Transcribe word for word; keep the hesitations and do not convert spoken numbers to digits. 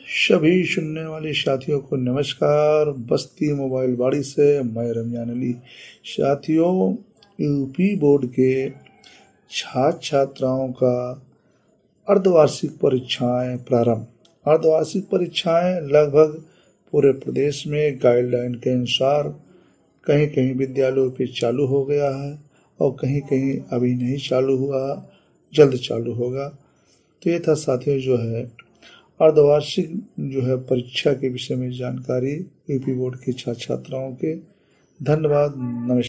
सभी सुनने वाले साथियों को नमस्कार। बस्ती मोबाइल बाड़ी से मैं रमजान अली। साथियों, यूपी बोर्ड के छात्र छात्राओं का अर्धवार्षिक परीक्षाएं प्रारंभ। अर्धवार्षिक परीक्षाएं लगभग पूरे प्रदेश में गाइडलाइन के अनुसार कहीं कहीं विद्यालयों पे चालू हो गया है और कहीं कहीं अभी नहीं चालू हुआ, जल्द चालू होगा। तो ये था साथियों जो है अर्धवार्षिक जो है परीक्षा के विषय में जानकारी यूपी बोर्ड के छात्र छात्राओं के। धन्यवाद, नमस्कार।